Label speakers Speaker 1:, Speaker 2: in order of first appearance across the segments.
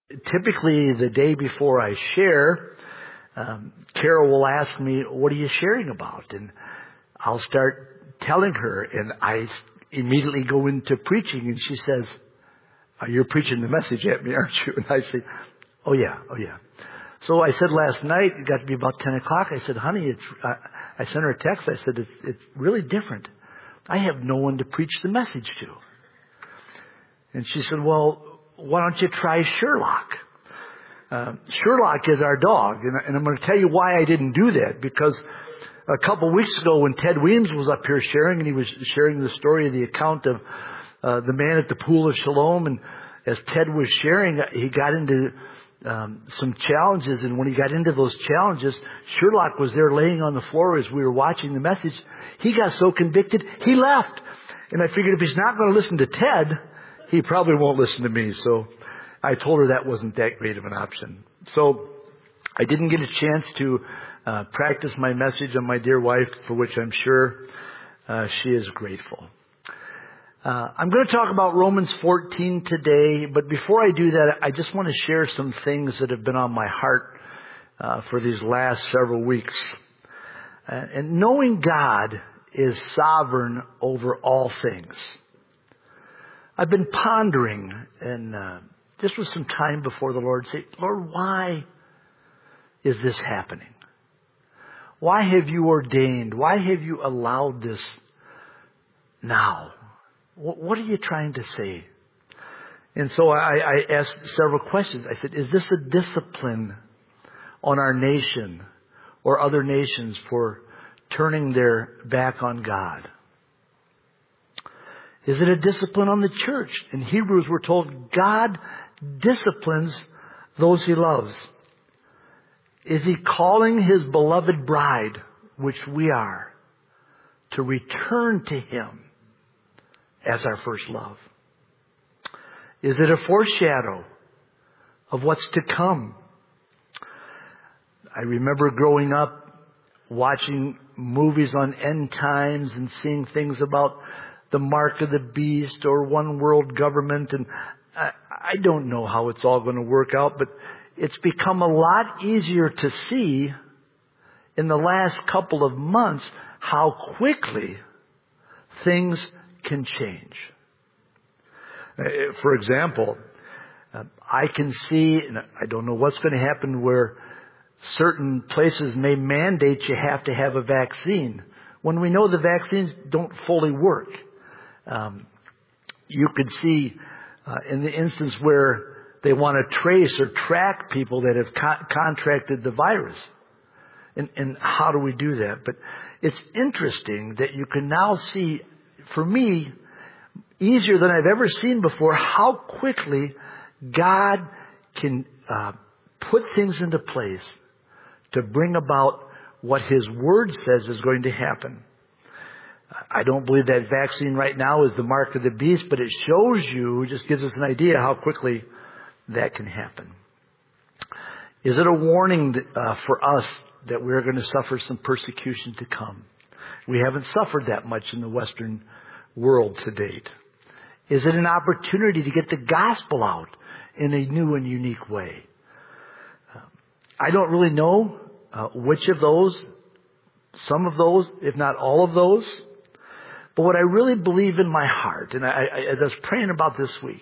Speaker 1: Typically, the day before I share, Carol will ask me, "What are you sharing about?" And I'll start telling her, and I immediately go into preaching, and she says, "You're preaching the message at me, aren't you?" And I say, "Oh yeah. So I said last night, it got to be about 10 o'clock, I said, "Honey, I sent her a text, I said, it's really different. I have no one to preach the message to." And she said, "Well, why don't you try Sherlock?" Sherlock is our dog, and I'm going to tell you why I didn't do that, because a couple weeks ago when Ted Weems was up here sharing, and he was sharing the story of the account of the man at the Pool of Siloam, and as Ted was sharing, he got into some challenges, and when he got into those challenges, Sherlock was there laying on the floor as we were watching the message. He got so convicted, he left. And I figured if he's not going to listen to Ted, he probably won't listen to me. So I told her that wasn't that great of an option. So I didn't get a chance to practice my message on my dear wife, for which I'm sure she is grateful. I'm going to talk about Romans 14 today, but before I do that, I just want to share some things that have been on my heart for these last several weeks. And knowing God is sovereign over all things. I've been pondering, and just with some time before the Lord, say, "Lord, why is this happening? Why have you ordained? Why have you allowed this now? What are you trying to say?" And so I asked several questions. I said, is this a discipline on our nation or other nations for turning their back on God? Is it a discipline on the church? In Hebrews, we're told God disciplines those He loves. Is He calling His beloved bride, which we are, to return to Him as our first love? Is it a foreshadow of what's to come? I remember growing up watching movies on end times and seeing things about the mark of the beast or one world government, and I don't know how it's all going to work out, but it's become a lot easier to see in the last couple of months how quickly things can change. For example, I can see, and I don't know what's going to happen, where certain places may mandate you have to have a vaccine when we know the vaccines don't fully work. You could see in the instance where they want to trace or track people that have contracted the virus. And how do we do that? But it's interesting that you can now see, for me, easier than I've ever seen before, how quickly God can put things into place to bring about what His Word says is going to happen. I don't believe that vaccine right now is the mark of the beast, but it shows you, just gives us an idea how quickly that can happen. Is it a warning for us that we're going to suffer some persecution to come? We haven't suffered that much in the Western world to date. Is it an opportunity to get the gospel out in a new and unique way? I don't really know which of those, some of those, if not all of those. But what I really believe in my heart, and as I was praying about this week,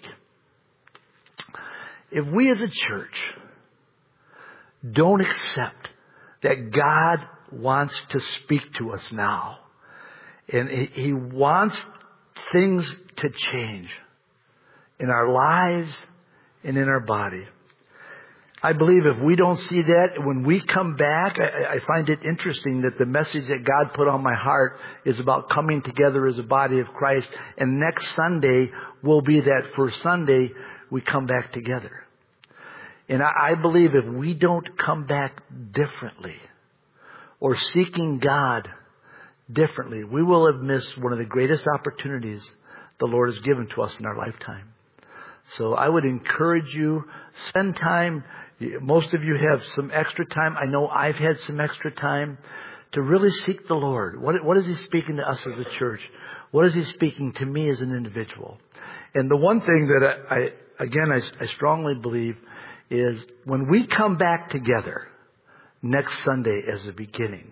Speaker 1: if we as a church don't accept that God wants to speak to us now, and He wants things to change in our lives and in our body, I believe if we don't see that, when we come back, I find it interesting that the message that God put on my heart is about coming together as a body of Christ. And next Sunday will be that first Sunday we come back together. And I believe if we don't come back differently or seeking God differently, we will have missed one of the greatest opportunities the Lord has given to us in our lifetime. So I would encourage you, spend time. Most of you have some extra time. I know I've had some extra time to really seek the Lord. What is He speaking to us as a church? What is He speaking to me as an individual? And the one thing that I strongly believe is when we come back together next Sunday as a beginning,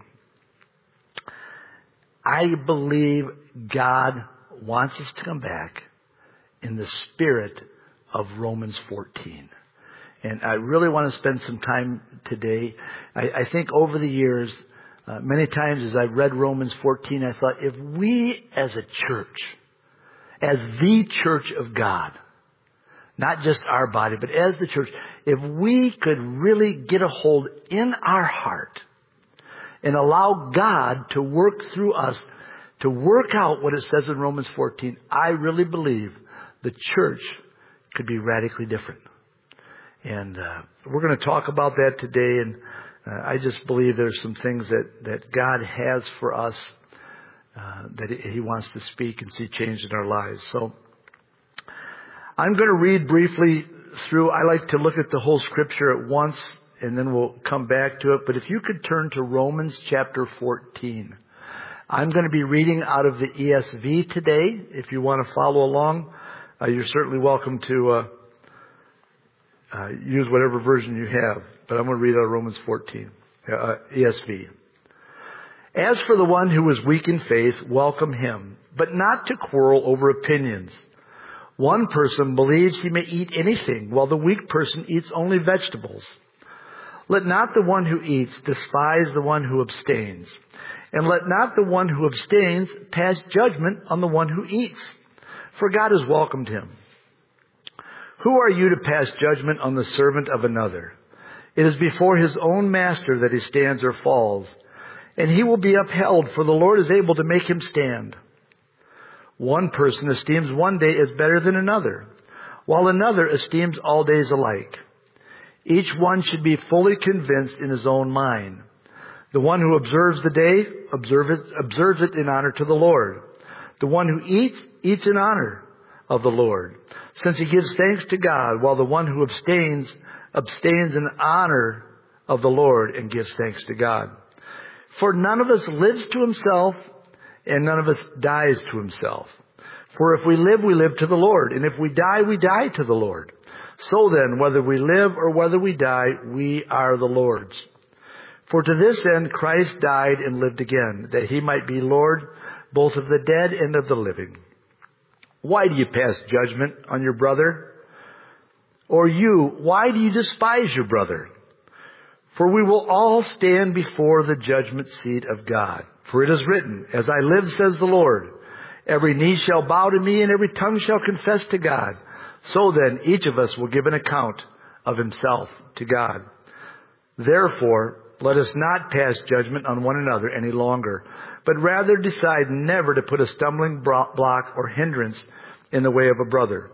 Speaker 1: I believe God wants us to come back in the spirit of Romans 14. And I really want to spend some time today. I think over the years, many times as I've read Romans 14, I thought if we as a church, as the church of God, not just our body, but as the church, if we could really get a hold in our heart and allow God to work through us to work out what it says in Romans 14, I really believe the church could be radically different. And we're going to talk about that today. And I just believe there's some things that God has for us that He wants to speak and see changed in our lives. So I'm going to read briefly through. I like to look at the whole Scripture at once, and then we'll come back to it. But if you could turn to Romans chapter 14. I'm going to be reading out of the ESV today. If you want to follow along, you're certainly welcome to use whatever version you have. But I'm going to read out of Romans 14, ESV. As for the one who is weak in faith, welcome him, but not to quarrel over opinions. One person believes he may eat anything, while the weak person eats only vegetables. Let not the one who eats despise the one who abstains, and let not the one who abstains pass judgment on the one who eats, for God has welcomed him. Who are you to pass judgment on the servant of another? It is before his own master that he stands or falls, and he will be upheld, for the Lord is able to make him stand. One person esteems one day as better than another, while another esteems all days alike. Each one should be fully convinced in his own mind. The one who observes the day, observes it in honor to the Lord. The one who eats, eats in honor of the Lord, since he gives thanks to God, while the one who abstains in honor of the Lord and gives thanks to God. For none of us lives to himself, and none of us dies to himself. For if we live to the Lord, and if we die to the Lord. So then, whether we live or whether we die, we are the Lord's. For to this end Christ died and lived again, that he might be Lord both of the dead and of the living. Why do you pass judgment on your brother? Or you, why do you despise your brother? For we will all stand before the judgment seat of God. For it is written, as I live, says the Lord, every knee shall bow to me and every tongue shall confess to God. So then each of us will give an account of himself to God. Therefore, let us not pass judgment on one another any longer, but rather decide never to put a stumbling block or hindrance in the way of a brother.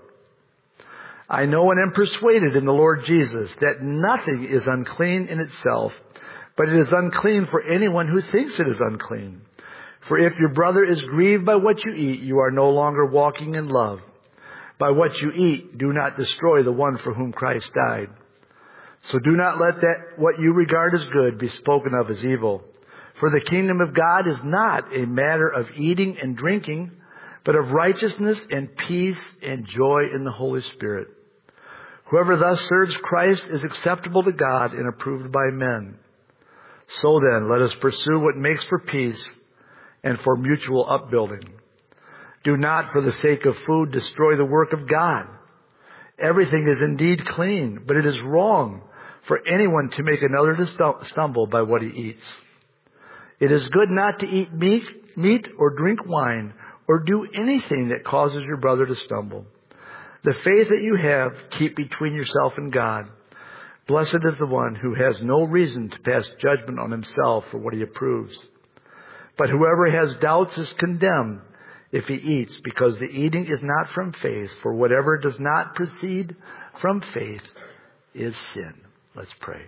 Speaker 1: I know and am persuaded in the Lord Jesus that nothing is unclean in itself, but it is unclean for anyone who thinks it is unclean. For if your brother is grieved by what you eat, you are no longer walking in love. By what you eat, do not destroy the one for whom Christ died. So do not let that what you regard as good be spoken of as evil. For the kingdom of God is not a matter of eating and drinking, but of righteousness and peace and joy in the Holy Spirit. Whoever thus serves Christ is acceptable to God and approved by men. So then, let us pursue what makes for peace and for mutual upbuilding. Do not, for the sake of food, destroy the work of God. Everything is indeed clean, but it is wrong for anyone to make another to stumble by what he eats. It is good not to eat meat or drink wine or do anything that causes your brother to stumble. The faith that you have, keep between yourself and God. Blessed is the one who has no reason to pass judgment on himself for what he approves. But whoever has doubts is condemned if he eats, because the eating is not from faith, for whatever does not proceed from faith is sin. Let's pray.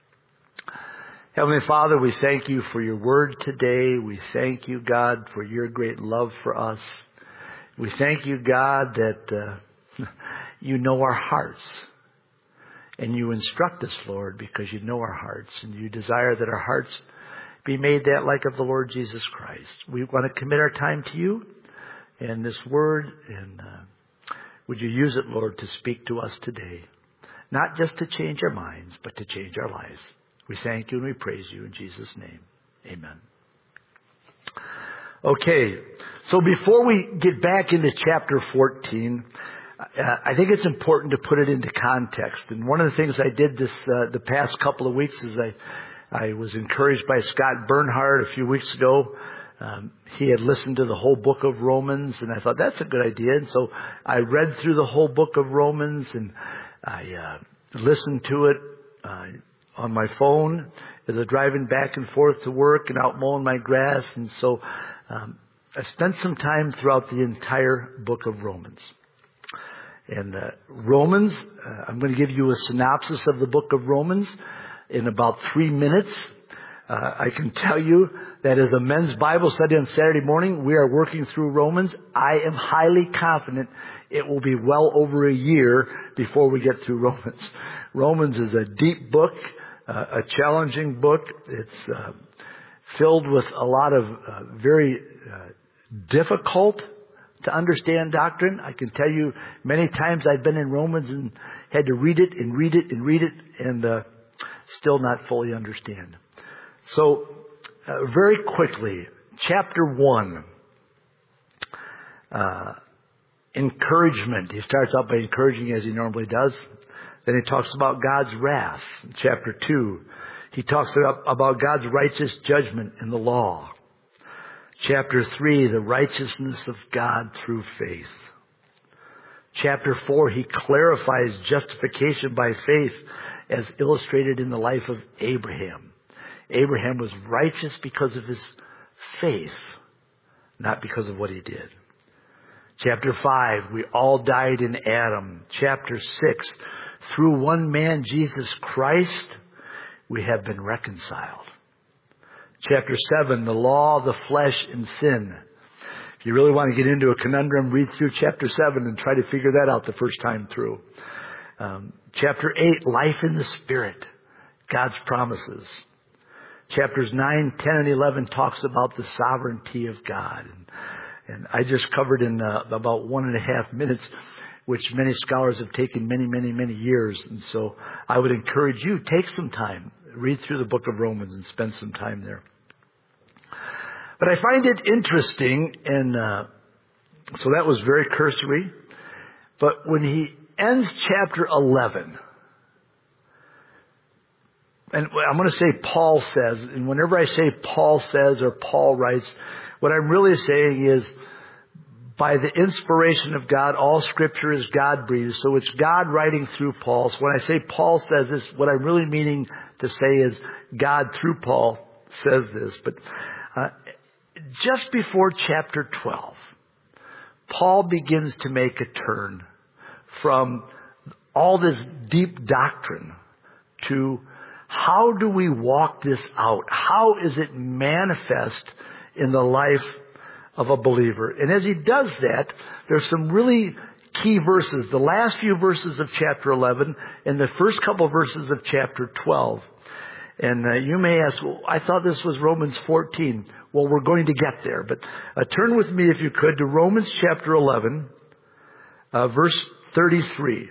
Speaker 1: Heavenly Father, we thank you for your word today. We thank you, God, for your great love for us. We thank you, God, that you know our hearts. And you instruct us, Lord, because you know our hearts. And you desire that our hearts be made that like of the Lord Jesus Christ. We want to commit our time to you and this word. And would you use it, Lord, to speak to us today? not just to change our minds, but to change our lives. We thank you and we praise you in Jesus' name. Amen. Okay, so before we get back into chapter 14, I think it's important to put it into context. And one of the things I did the past couple of weeks is I was encouraged by Scott Bernhard a few weeks ago. He had listened to the whole book of Romans, and I thought that's a good idea. And so I read through the whole book of Romans, and I listened to it on my phone as I was driving back and forth to work and out mowing my grass. And so I spent some time throughout the entire book of Romans. And Romans, I'm going to give you a synopsis of the book of Romans in about 3 minutes. I can tell you that as a men's Bible study on Saturday morning, we are working through Romans. I am highly confident it will be well over a year before we get through Romans. Romans is a deep book, a challenging book. It's filled with a lot of very difficult to understand doctrine. I can tell you many times I've been in Romans and had to read it and read it and read it and still not fully understand. So, very quickly, chapter 1, encouragement. He starts out by encouraging as he normally does. Then he talks about God's wrath. In chapter 2, he talks about God's righteous judgment in the law. Chapter 3, the righteousness of God through faith. Chapter 4, he clarifies justification by faith as illustrated in the life of Abraham. Abraham was righteous because of his faith, not because of what he did. Chapter 5, we all died in Adam. Chapter 6, through one man, Jesus Christ, we have been reconciled. Chapter 7, the law of the flesh and sin. If you really want to get into a conundrum, read through chapter 7 and try to figure that out the first time through. Chapter 8, life in the Spirit, God's promises. Chapters 9, 10, and 11 talks about the sovereignty of God. And I just covered in about 1.5 minutes, which many scholars have taken many, many, many years. And so I would encourage you, take some time, read through the book of Romans and spend some time there. But I find it interesting, and so that was very cursory. But when he ends chapter 11, and I'm going to say Paul says, and whenever I say Paul says or Paul writes, what I'm really saying is, by the inspiration of God, all Scripture is God-breathed. So it's God writing through Paul. So when I say Paul says this, what I'm really meaning to say is God through Paul says this. But just before chapter 12, Paul begins to make a turn from all this deep doctrine to how do we walk this out? How is it manifest in the life of a believer? And as he does that, there's some really key verses. The last few verses of chapter 11 and the first couple verses of chapter 12. And you may ask, well, I thought this was Romans 14. Well, we're going to get there. But turn with me, if you could, to Romans chapter 11, verse 33.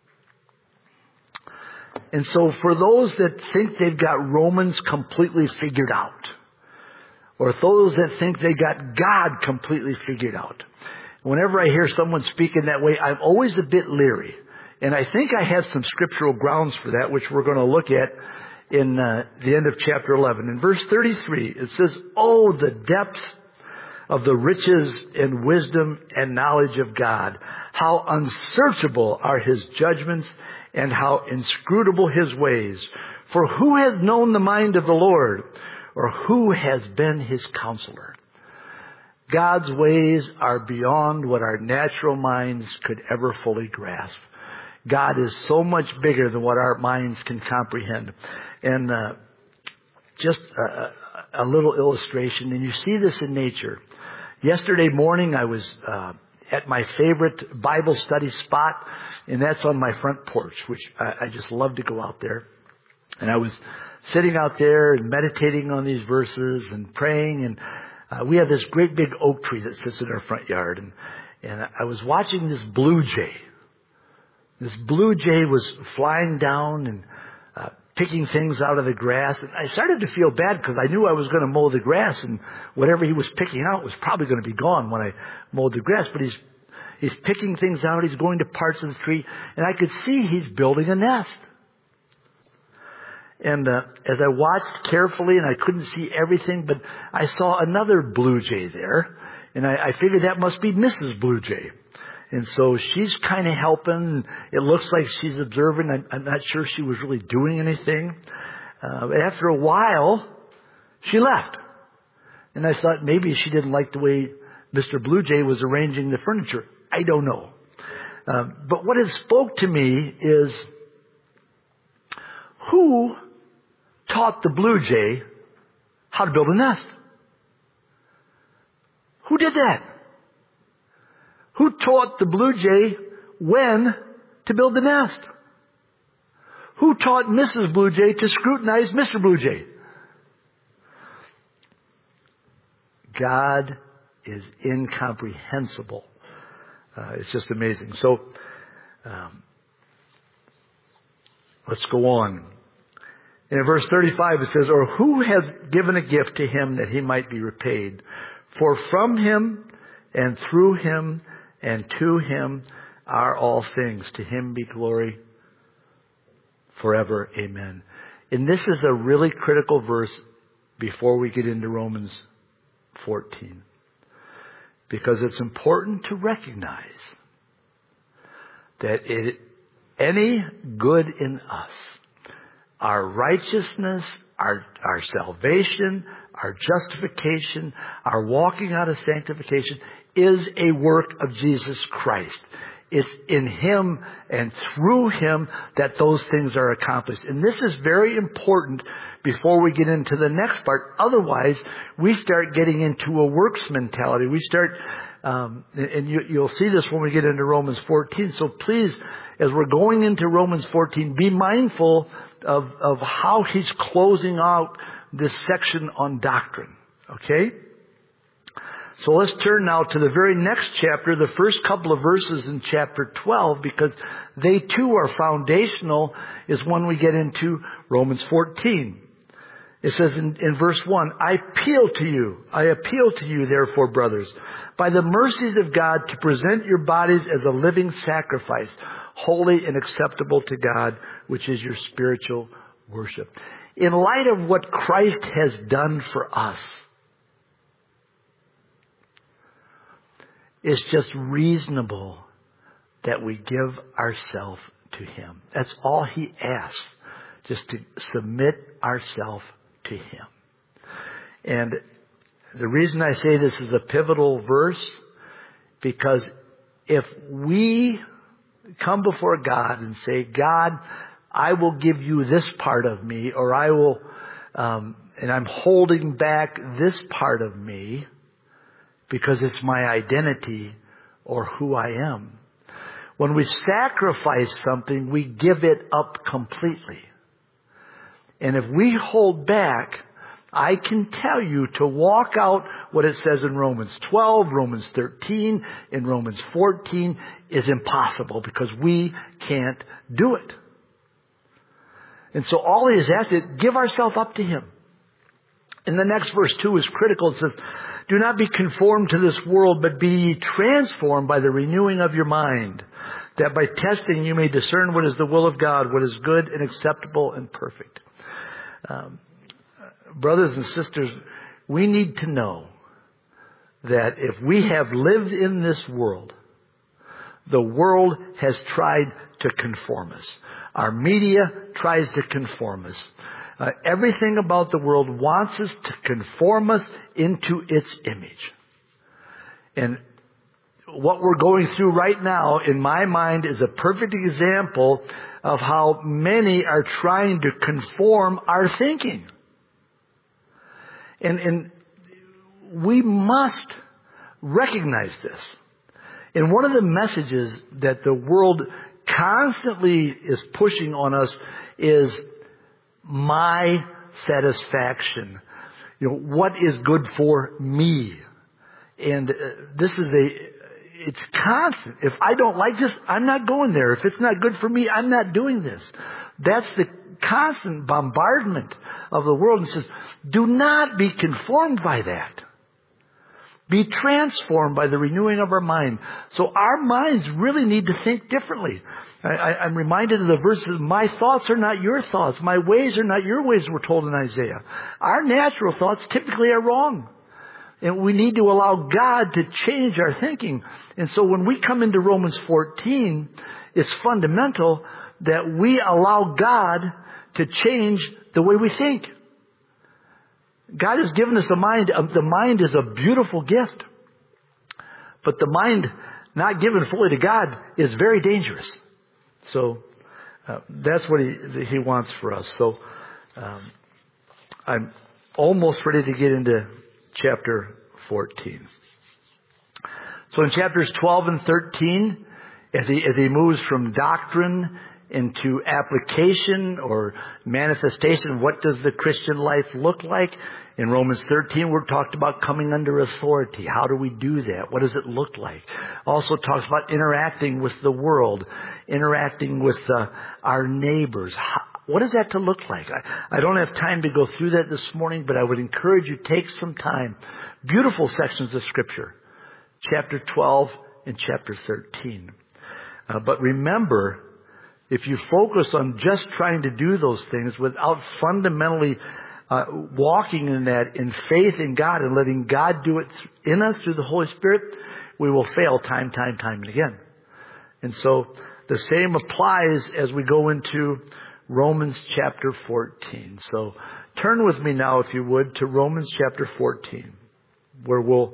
Speaker 1: And so for those that think they've got Romans completely figured out, or those that think they got God completely figured out, whenever I hear someone speaking that way, I'm always a bit leery. And I think I have some scriptural grounds for that, which we're going to look at in the end of chapter 11. In verse 33, it says, "Oh, the depth of the riches and wisdom and knowledge of God. How unsearchable are His judgments and how inscrutable His ways. For who has known the mind of the Lord, or who has been His counselor?" God's ways are beyond what our natural minds could ever fully grasp. God is so much bigger than what our minds can comprehend. And just a little illustration, and you see this in nature. Yesterday morning I was at my favorite Bible study spot, and that's on my front porch, which I just love to go out there. And I was sitting out there and meditating on these verses and praying, and we have this great big oak tree that sits in our front yard. And I was watching this blue jay This blue jay was flying down and picking things out of the grass. And I started to feel bad because I knew I was going to mow the grass, and whatever he was picking out was probably going to be gone when I mowed the grass. But he's picking things out. He's going to parts of the tree, and I could see he's building a nest. And as I watched carefully, and I couldn't see everything, but I saw another blue jay there, and I figured that must be Mrs. Blue Jay. And so she's kind of helping. It looks like she's observing. I'm not sure she was really doing anything. After a while, she left. And I thought maybe she didn't like the way Mr. Blue Jay was arranging the furniture. I don't know. But what it spoke to me is, who taught the blue jay how to build a nest? Who did that? Who taught the blue jay when to build the nest? Who taught Mrs. Blue Jay to scrutinize Mr. Blue Jay? God is incomprehensible. It's just amazing. So, let's go on. In verse 35 it says, or who has given a gift to him that he might be repaid? For from him and through him and to him are all things. To him be glory forever. Amen. And this is a really critical verse before we get into Romans 14. Because it's important to recognize that any good in us, our righteousness, our salvation, our justification, our walking out of sanctification is a work of Jesus Christ. It's in Him and through Him that those things are accomplished. And this is very important before we get into the next part. Otherwise, we start getting into a works mentality. We start, and you'll see this when we get into Romans 14. So please, as we're going into Romans 14, be mindful of how he's closing out this section on doctrine. Okay? So let's turn now to the very next chapter, the first couple of verses in chapter 12, because they too are foundational, is when we get into Romans 14. It says in verse 1, I appeal to you, therefore, brothers, by the mercies of God, to present your bodies as a living sacrifice, holy and acceptable to God, which is your spiritual worship. In light of what Christ has done for us, it's just reasonable that we give ourselves to Him. That's all He asks, just to submit ourselves to Him. And the reason I say this is a pivotal verse, because if we come before God and say, God, I will give you this part of me, or I will, and I'm holding back this part of me, because it's my identity or who I am. When we sacrifice something, we give it up completely. And if we hold back, I can tell you to walk out what it says in Romans 12, Romans 13, and Romans 14 is impossible, because we can't do it. And so all He has asked is, give ourselves up to Him. And the next verse 2 is critical. It says, do not be conformed to this world, but be transformed by the renewing of your mind, that by testing you may discern what is the will of God, what is good and acceptable and perfect. Brothers and sisters, we need to know that if we have lived in this world, the world has tried to conform us. Our media tries to conform us. Everything about the world wants us to conform us into its image. And what we're going through right now, in my mind, is a perfect example of how many are trying to conform our thinking. And we must recognize this. And one of the messages that the world constantly is pushing on us is my satisfaction. You know, what is good for me? And this is it's constant. If I don't like this, I'm not going there. If it's not good for me, I'm not doing this. That's the constant bombardment of the world. And says, do not be conformed by that. Be transformed by the renewing of our mind. So our minds really need to think differently. I'm reminded of the verses, my thoughts are not your thoughts. My ways are not your ways, we're told in Isaiah. Our natural thoughts typically are wrong. And we need to allow God to change our thinking. And so when we come into Romans 14, it's fundamental that we allow God to change the way we think. God has given us a mind. The mind is a beautiful gift. But the mind not given fully to God is very dangerous. So that's what he wants for us. So I'm almost ready to get into chapter 14. So in chapters 12 and 13, as he moves from doctrine into application or manifestation, what does the Christian life look like? In Romans 13, we're talked about coming under authority. How do we do that? What does it look like? Also talks about interacting with the world, interacting with our neighbors. What does that to look like? I don't have time to go through that this morning, but I would encourage you, take some time. Beautiful sections of Scripture. Chapter 12 and chapter 13. But remember, if you focus on just trying to do those things without fundamentally walking in that in faith in God and letting God do it in us through the Holy Spirit, we will fail time and again. And so the same applies as we go into Romans chapter 14. So turn with me now, if you would, to Romans chapter 14, where we'll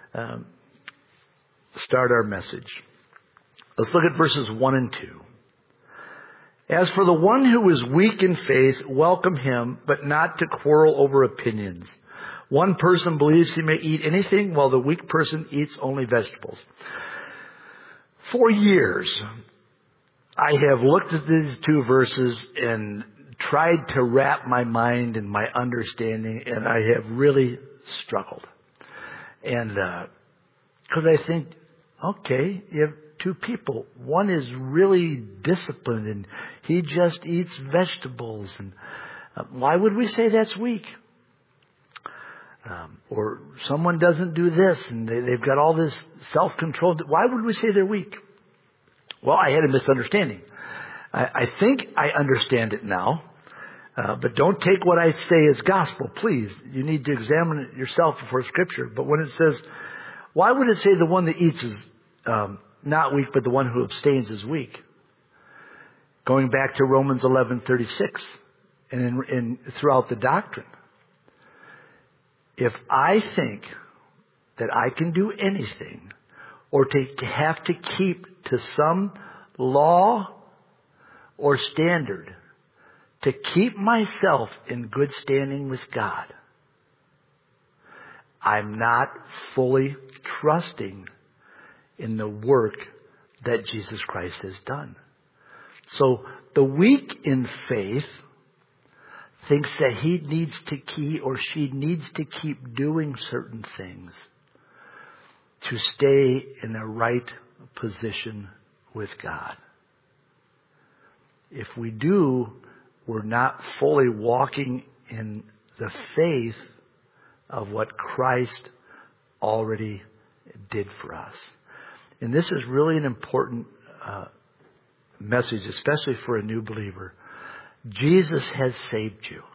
Speaker 1: start our message. Let's look at verses 1 and 2. As for the one who is weak in faith, welcome him, but not to quarrel over opinions. One person believes he may eat anything, while the weak person eats only vegetables. For years, I have looked at these two verses and tried to wrap my mind and my understanding, and I have really struggled. And because I think, okay, you have two people. One is really disciplined and he just eats vegetables. And why would we say that's weak? Or someone doesn't do this and they've got all this self-control. Why would we say they're weak? Well, I had a misunderstanding. I think I understand it now. But don't take what I say as gospel, please. You need to examine it yourself before Scripture. But when it says, why would it say the one that eats is not weak, but the one who abstains is weak? Going back to Romans 11:36 and in throughout the doctrine. If I think that I can do anything or to have to keep to some law or standard to keep myself in good standing with God, I'm not fully trusting in the work that Jesus Christ has done. So the weak in faith thinks that he or she needs to keep doing certain things to stay in the right position with God. If we do, we're not fully walking in the faith of what Christ already did for us. And this is really an important message, especially for a new believer. Jesus has saved you.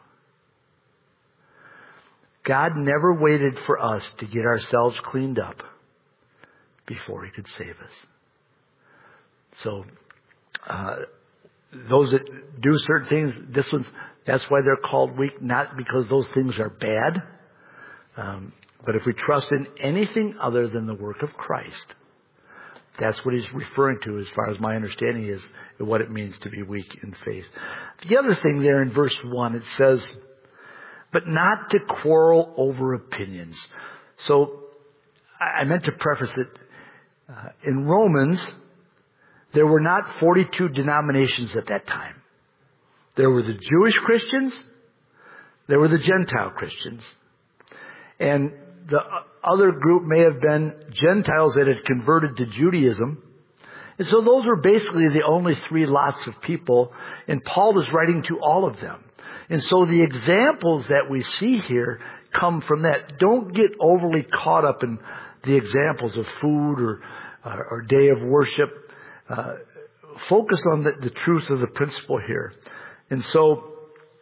Speaker 1: God never waited for us to get ourselves cleaned up before he could save us. So, those that do certain things, that's why they're called weak, not because those things are bad. But if we trust in anything other than the work of Christ, that's what he's referring to as far as my understanding is what it means to be weak in faith. The other thing there in verse 1, it says, but not to quarrel over opinions. So I meant to preface it. In Romans, there were not 42 denominations at that time. There were the Jewish Christians. There were the Gentile Christians. And the other group may have been Gentiles that had converted to Judaism. And so those were basically the only three lots of people, and Paul was writing to all of them. And so the examples that we see here come from that. Don't get overly caught up in the examples of food or day of worship. Focus on the truth of the principle here. And so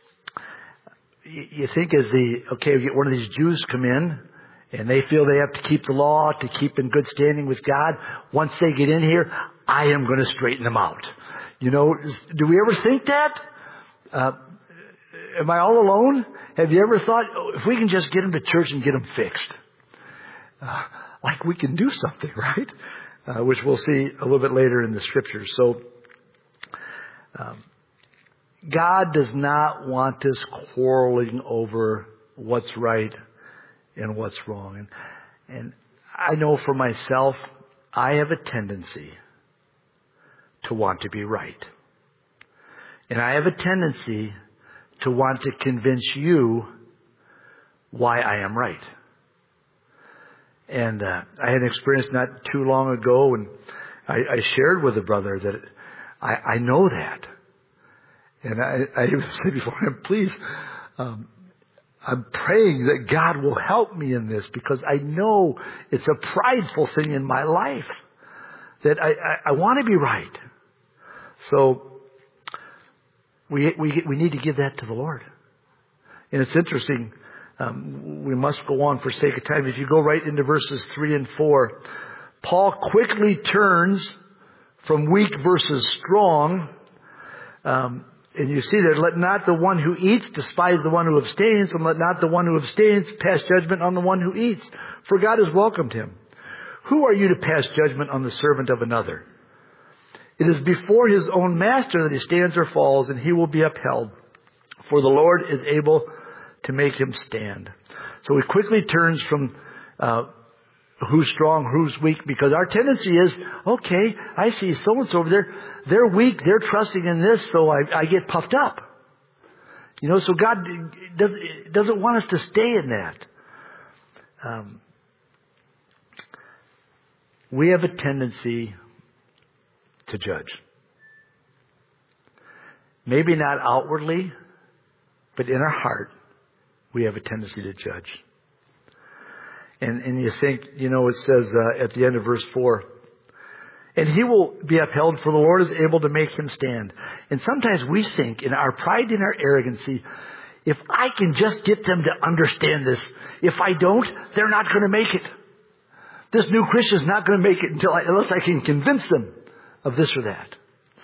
Speaker 1: you think we get one of these Jews come in, and they feel they have to keep the law to keep in good standing with God. Once they get in here, I am going to straighten them out. Do we ever think that? Am I all alone? Have you ever thought, if we can just get them to church and get them fixed? Like we can do something, right? Which we'll see a little bit later in the scriptures. So, God does not want us quarreling over what's right and what's wrong. And I know for myself, I have a tendency to want to be right. And I have a tendency to want to convince you why I am right. And I had an experience not too long ago, and I shared with a brother that I know that. And I even said before him, please, I'm praying that God will help me in this, because I know it's a prideful thing in my life that I want to be right. So we need to give that to the Lord. And it's interesting. We must go on for sake of time. If you go right into verses 3 and 4, Paul quickly turns from weak versus strong. And you see there, let not the one who eats despise the one who abstains, and let not the one who abstains pass judgment on the one who eats, for God has welcomed him. Who are you to pass judgment on the servant of another? It is before his own master that he stands or falls, and he will be upheld, for the Lord is able to make him stand. So he quickly turns from who's strong, who's weak, because our tendency is, okay, I see so-and-so over there, they're weak, they're trusting in this, so I get puffed up. So God doesn't want us to stay in that. We have a tendency to judge. Maybe not outwardly, but in our heart, we have a tendency to judge. And you think, it says at the end of verse 4, and he will be upheld, for the Lord is able to make him stand. And sometimes we think, in our pride and our arrogancy, if I can just get them to understand this, if I don't, they're not going to make it. This new Christian is not going to make it unless I can convince them of this or that.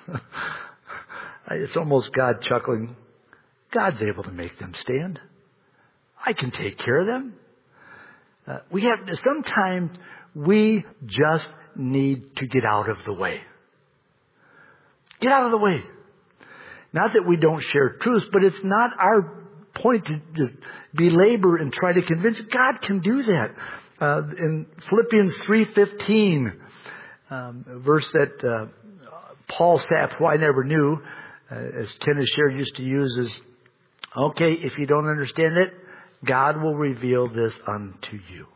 Speaker 1: It's almost God chuckling. God's able to make them stand. I can take care of them. Sometimes we just need to get out of the way. Get out of the way. Not that we don't share truth, but it's not our point to belabor and try to convince. God can do that. In Philippians 3:15, verse that Paul Sapp, who I never knew, as Ken has shared, used to use is, okay, if you don't understand it, God will reveal this unto you.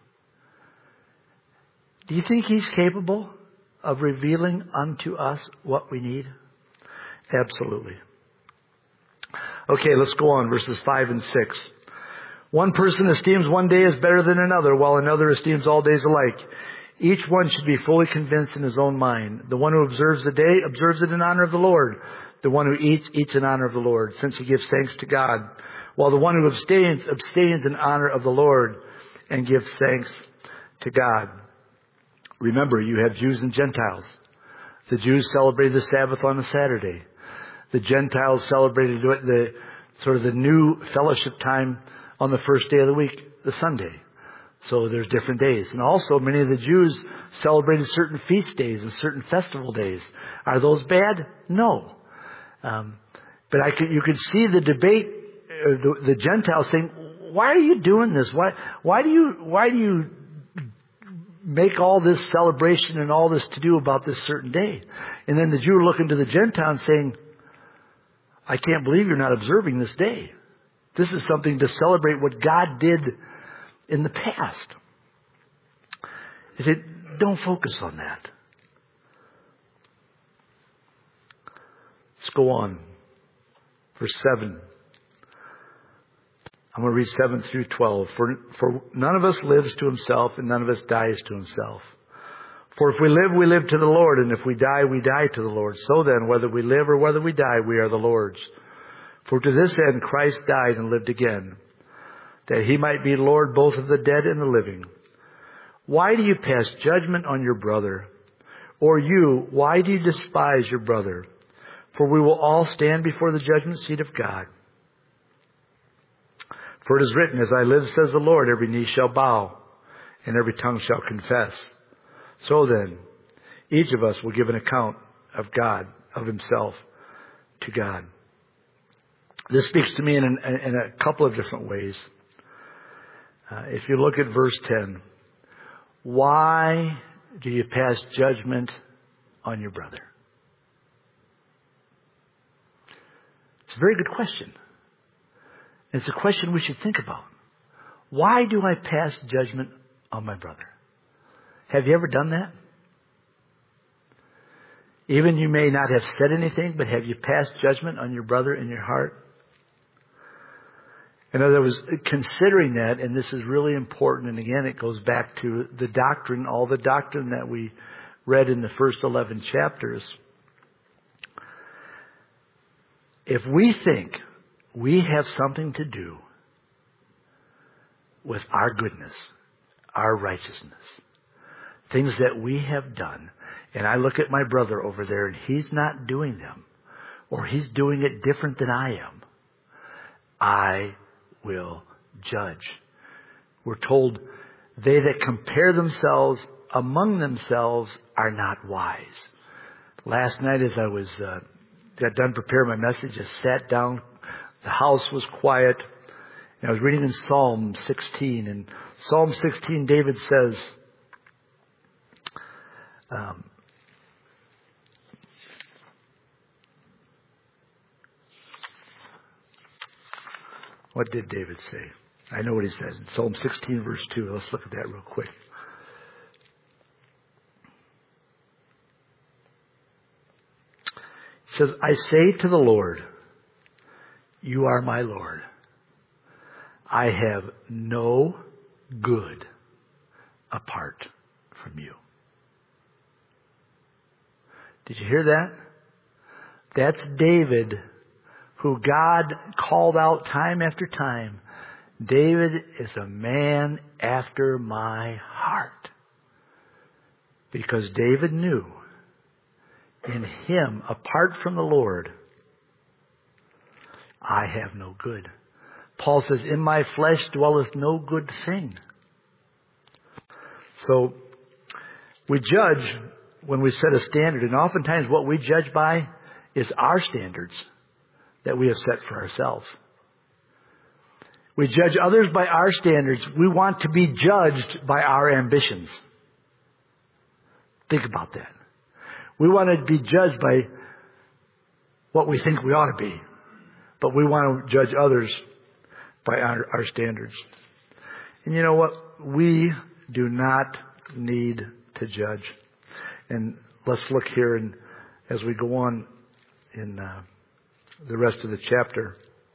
Speaker 1: Do you think he's capable of revealing unto us what we need? Absolutely. Okay, let's go on. Verses 5 and 6. One person esteems one day as better than another, while another esteems all days alike. Each one should be fully convinced in his own mind. The one who observes the day observes it in honor of the Lord. The one who eats, eats in honor of the Lord, since he gives thanks to God. While the one who abstains, abstains in honor of the Lord and gives thanks to God. Remember, you have Jews and Gentiles. The Jews celebrated the Sabbath on a Saturday. The Gentiles celebrated the new fellowship time on the first day of the week, the Sunday. So there's different days. And also many of the Jews celebrated certain feast days and certain festival days. Are those bad? No. But you could see the debate, the Gentiles saying, why are you doing this? Why do you make all this celebration and all this to do about this certain day? And then the Jew looking to the Gentile and saying, I can't believe you're not observing this day. This is something to celebrate what God did in the past. He said, don't focus on that. Let's go on. Verse 7. I'm going to read 7 through 12. For none of us lives to himself, and none of us dies to himself. For if we live to the Lord, and if we die to the Lord. So then, whether we live or whether we die, we are the Lord's. For to this end Christ died and lived again, that he might be Lord both of the dead and the living. Why do you pass judgment on your brother? Or you, why do you despise your brother? For we will all stand before the judgment seat of God. For it is written, as I live, says the Lord, every knee shall bow, and every tongue shall confess. So then, each of us will give an account of God, of himself, to God. This speaks to me in a couple of different ways. If you look at verse 10, why do you pass judgment on your brother? It's a very good question. It's a question we should think about. Why do I pass judgment on my brother? Have you ever done that? Even you may not have said anything, but have you passed judgment on your brother in your heart? And as I was considering that, and this is really important, and again, it goes back to the doctrine, all the doctrine that we read in the first 11 chapters. If we think we have something to do with our goodness, our righteousness, things that we have done, and I look at my brother over there and he's not doing them, or he's doing it different than I am, I will judge. We're told they that compare themselves among themselves are not wise. Last night as I was got done preparing my message, I sat down. The house was quiet. And I was reading in Psalm 16. And Psalm 16, David says, what did David say? I know what he says. In Psalm 16, verse 2. Let's look at that real quick. It says, I say to the Lord, you are my Lord. I have no good apart from you. Did you hear that? That's David, who God called out time after time. David is a man after my heart. Because David knew in him, apart from the Lord, I have no good. Paul says, in my flesh dwelleth no good thing. So we judge when we set a standard, and oftentimes what we judge by is our standards that we have set for ourselves. We judge others by our standards. We want to be judged by our ambitions. Think about that. We want to be judged by what we think we ought to be. But we want to judge others by our standards. And you know what? We do not need to judge. And let's look here, and as we go on in the rest of the chapter.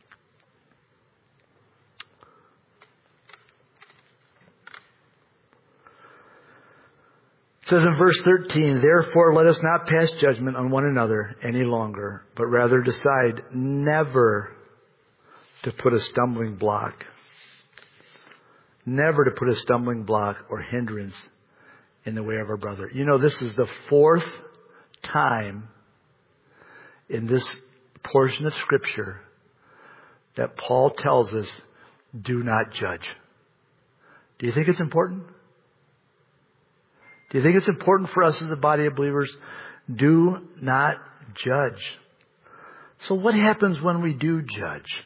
Speaker 1: It says in verse 13, therefore let us not pass judgment on one another any longer, but rather decide never to put a stumbling block. Never to put a stumbling block or hindrance in the way of our brother. You know, this is the fourth time in this portion of Scripture that Paul tells us, do not judge. Do you think it's important? Do you think it's important for us as a body of believers? Do not judge. So what happens when we do judge?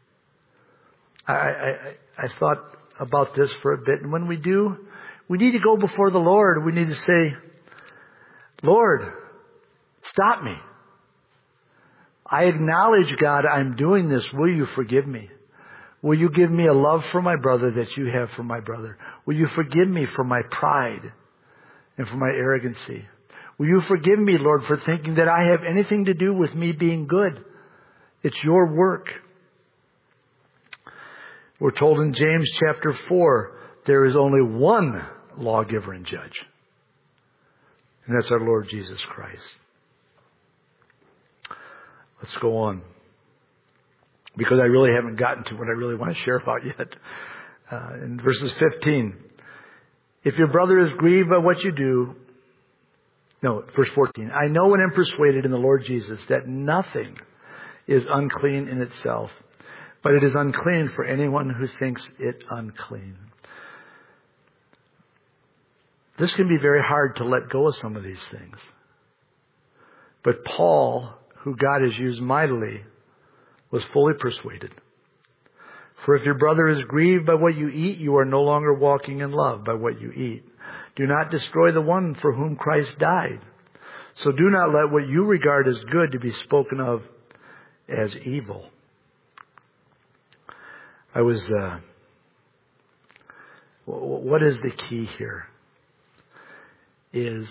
Speaker 1: I thought about this for a bit. And when we do, we need to go before the Lord. We need to say, Lord, stop me. I acknowledge, God, I'm doing this. Will you forgive me? Will you give me a love for my brother that you have for my brother? Will you forgive me for my pride? and for my arrogancy. Will you forgive me, Lord, for thinking that I have anything to do with me being good? It's your work. We're told in James chapter 4, there is only one lawgiver and judge. And that's our Lord Jesus Christ. Let's go on. Because I really haven't gotten to what I really want to share about yet. In verses 15. If your brother is grieved by what you do, verse 14. I know and am persuaded in the Lord Jesus that nothing is unclean in itself, but it is unclean for anyone who thinks it unclean. This can be very hard to let go of some of these things. But Paul, who God has used mightily, was fully persuaded. For if your brother is grieved by what you eat, you are no longer walking in love by what you eat. Do not destroy the one for whom Christ died. So do not let what you regard as good to be spoken of as evil. What is the key here? Is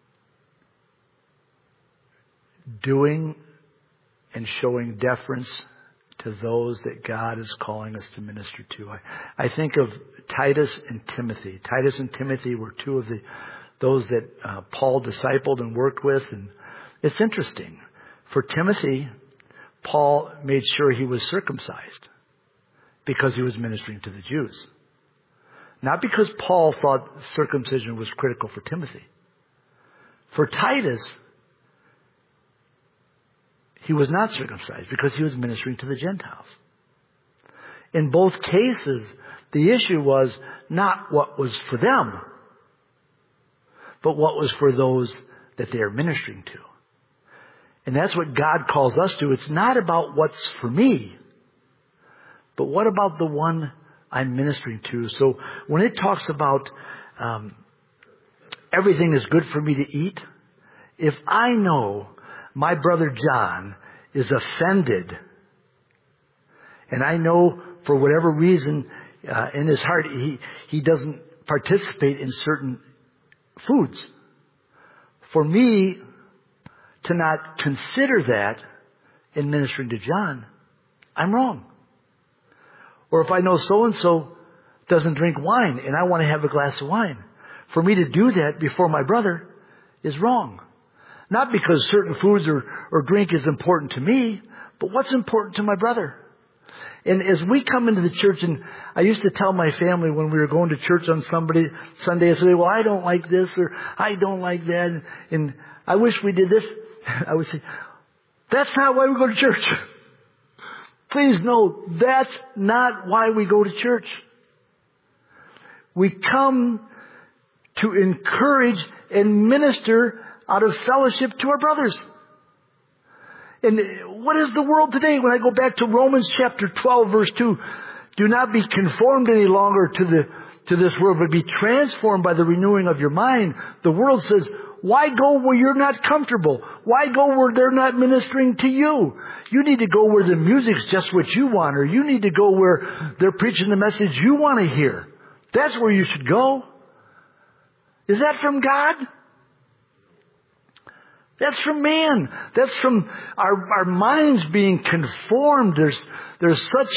Speaker 1: doing and showing deference to those that God is calling us to minister to. I think of Titus and Timothy. Titus and Timothy were two of those that Paul discipled and worked with. And it's interesting. For Timothy, Paul made sure he was circumcised because he was ministering to the Jews. Not because Paul thought circumcision was critical for Timothy. For Titus, he was not circumcised because he was ministering to the Gentiles. In both cases, the issue was not what was for them, but what was for those that they are ministering to. And that's what God calls us to. It's not about what's for me, but what about the one I'm ministering to? So when it talks about everything is good for me to eat, if I know my brother John is offended, and I know for whatever reason in his heart he doesn't participate in certain foods, for me to not consider that in ministering to John, I'm wrong. Or if I know so-and-so doesn't drink wine and I want to have a glass of wine, for me to do that before my brother is wrong. Not because certain foods or drink is important to me, but what's important to my brother. And as we come into the church, and I used to tell my family when we were going to church on Sunday, I say, well, I don't like this or I don't like that, and I wish we did this. I would say, that's not why we go to church. Please know, that's not why we go to church. We come to encourage and minister out of fellowship to our brothers. And what is the world today? When I go back to Romans chapter 12, verse 2, do not be conformed any longer to this world, but be transformed by the renewing of your mind. The world says, why go where you're not comfortable? Why go where they're not ministering to you? You need to go where the music's just what you want, or you need to go where they're preaching the message you want to hear. That's where you should go. Is that from God? That's from man. That's from our minds being conformed. There's such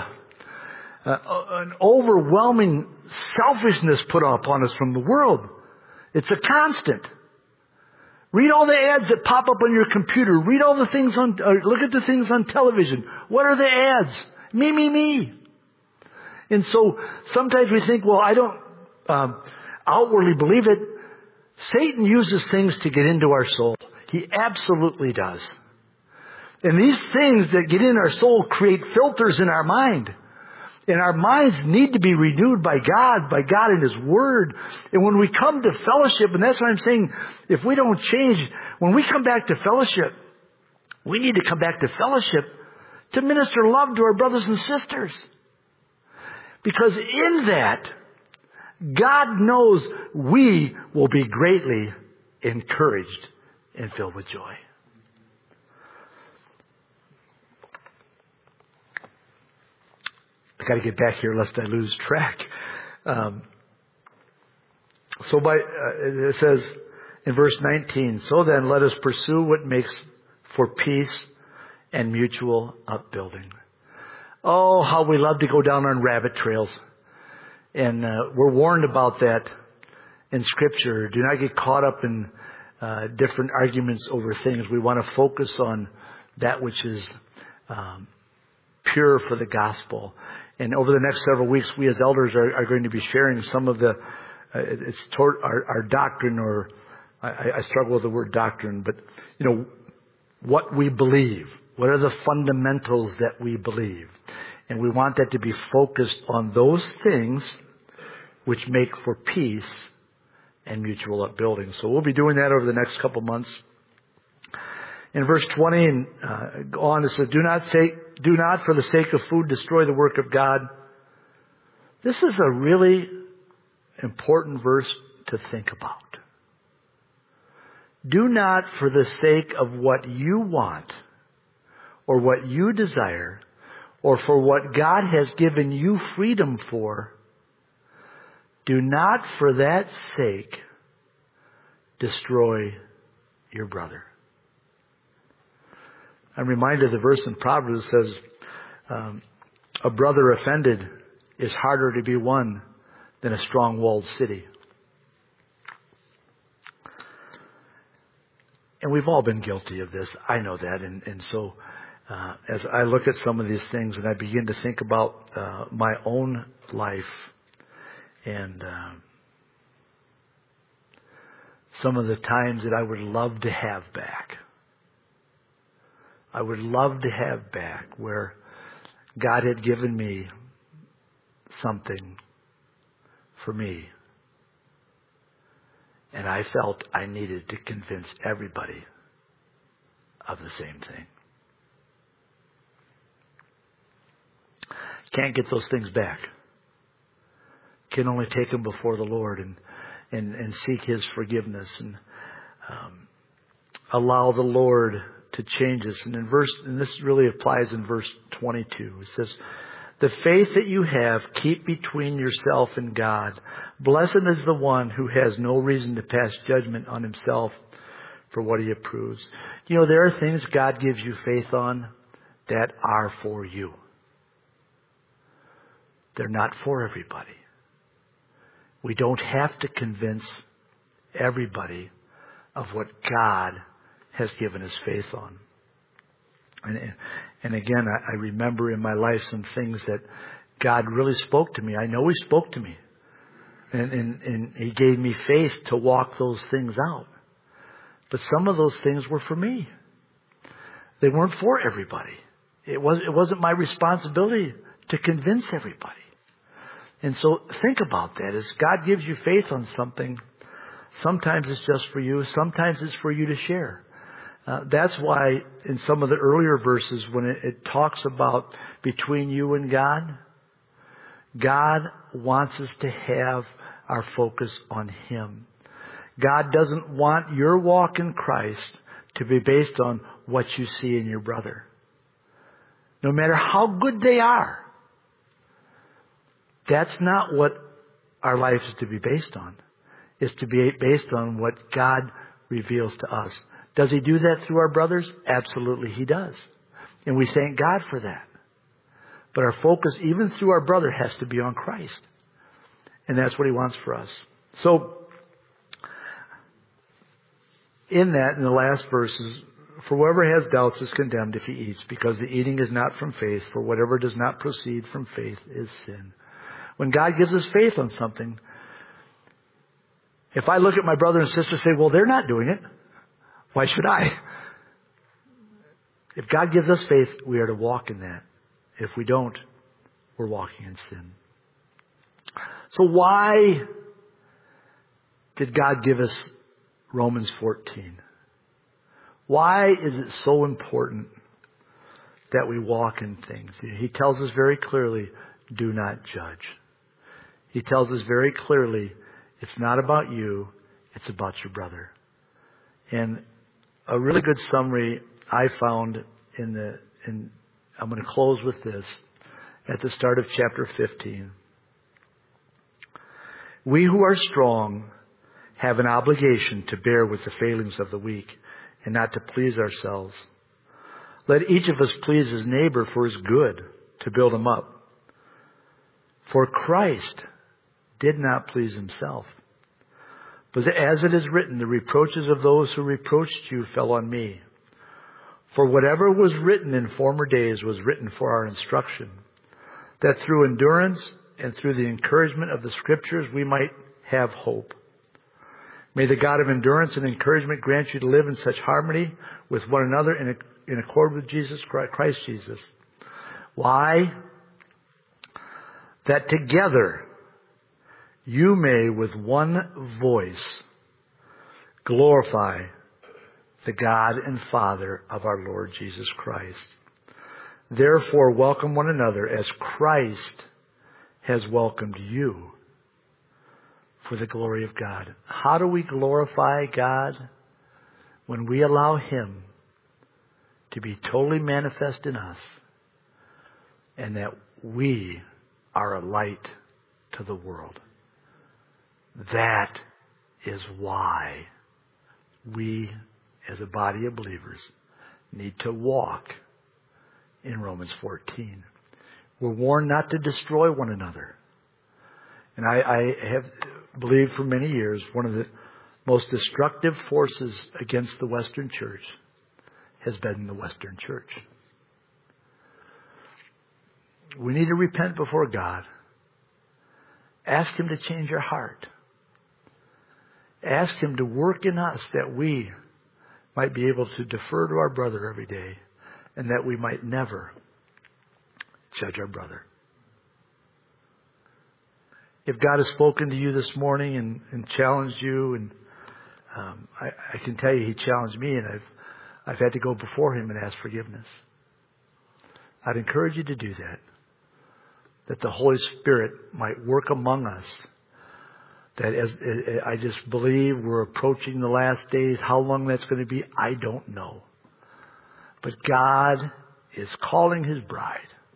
Speaker 1: an overwhelming selfishness put upon us from the world. It's a constant. Read all the ads that pop up on your computer. Read all the things look at the things on television. What are the ads? Me, me, me. And so sometimes we think, well, I don't outwardly believe it. Satan uses things to get into our soul. He absolutely does. And these things that get in our soul create filters in our mind. And our minds need to be renewed by God and His Word. And when we come to fellowship, and that's what I'm saying, if we don't change, when we come back to fellowship, we need to come back to fellowship to minister love to our brothers and sisters. Because in that, God knows we will be greatly encouraged and filled with joy. I got to get back here lest I lose track. It says in verse 19, so then let us pursue what makes for peace and mutual upbuilding. Oh, how we love to go down on rabbit trails. And we're warned about that in Scripture. Do not get caught up in different arguments over things. We want to focus on that which is pure for the gospel. And over the next several weeks, we as elders are going to be sharing some of the, our doctrine, or I struggle with the word doctrine, but, what we believe. What are the fundamentals that we believe? And we want that to be focused on those things which make for peace and mutual upbuilding. So we'll be doing that over the next couple months. In verse 20 and on, it says, do not for the sake of food destroy the work of God. This is a really important verse to think about. Do not for the sake of what you want or what you desire or for what God has given you freedom for, do not for that sake destroy your brother. I'm reminded of the verse in Proverbs that says, a brother offended is harder to be won than a strong-walled city. And we've all been guilty of this. I know that. And so as I look at some of these things and I begin to think about my own life and some of the times that I would love to have back. I would love to have back where God had given me something for me. And I felt I needed to convince everybody of the same thing. Can't get those things back. Can only take them before the Lord and seek His forgiveness and allow the Lord to change us. And this really applies in verse 22. It says, the faith that you have, keep between yourself and God. Blessed is the one who has no reason to pass judgment on himself for what he approves. There are things God gives you faith on that are for you. They're not for everybody. We don't have to convince everybody of what God has given us faith on. And again, I remember in my life some things that God really spoke to me. I know He spoke to me. And He gave me faith to walk those things out. But some of those things were for me. They weren't for everybody. It wasn't my responsibility to convince everybody. And so think about that. As God gives you faith on something, sometimes it's just for you. Sometimes it's for you to share. That's why in some of the earlier verses when it talks about between you and God, God wants us to have our focus on Him. God doesn't want your walk in Christ to be based on what you see in your brother. No matter how good they are, that's not what our life is to be based on. It's to be based on what God reveals to us. Does He do that through our brothers? Absolutely He does. And we thank God for that. But our focus, even through our brother, has to be on Christ. And that's what He wants for us. So, in the last verses, for whoever has doubts is condemned if he eats, because the eating is not from faith, for whatever does not proceed from faith is sin. When God gives us faith on something, if I look at my brother and sister and say, well, they're not doing it, why should I? If God gives us faith, we are to walk in that. If we don't, we're walking in sin. So why did God give us Romans 14? Why is it so important that we walk in things? He tells us very clearly, do not judge. He tells us very clearly, it's not about you, it's about your brother. And a really good summary I found I'm going to close with this at the start of chapter 15. We who are strong have an obligation to bear with the failings of the weak and not to please ourselves. Let each of us please his neighbor for his good, to build him up. For Christ did not please himself. But as it is written, the reproaches of those who reproached you fell on me. For whatever was written in former days was written for our instruction, that through endurance and through the encouragement of the Scriptures we might have hope. May the God of endurance and encouragement grant you to live in such harmony with one another in accord with Christ Jesus. Why? That together you may with one voice glorify the God and Father of our Lord Jesus Christ. Therefore, welcome one another as Christ has welcomed you for the glory of God. How do we glorify God? When we allow Him to be totally manifest in us, and that we are a light to the world. That is why we, as a body of believers, need to walk in Romans 14. We're warned not to destroy one another. And I have believed for many years one of the most destructive forces against the Western church has been the Western church. We need to repent before God. Ask Him to change our heart. Ask Him to work in us that we might be able to defer to our brother every day, and that we might never judge our brother. If God has spoken to you this morning and challenged you, and I can tell you He challenged me, and I've had to go before Him and ask forgiveness. I'd encourage you to do that the Holy Spirit might work among us. That as I just believe we're approaching the last days. How long that's going to be, I don't know. But God is calling His bride.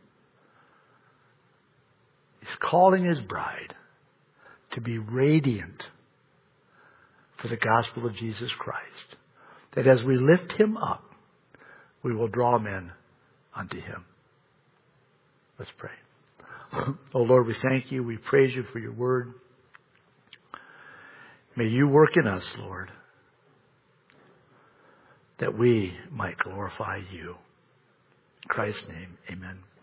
Speaker 1: He's calling His bride to be radiant for the gospel of Jesus Christ. That as we lift Him up, we will draw men unto Him. Let's pray. Oh Lord, we thank You. We praise You for Your word. May You work in us, Lord, that we might glorify You. In Christ's name, amen.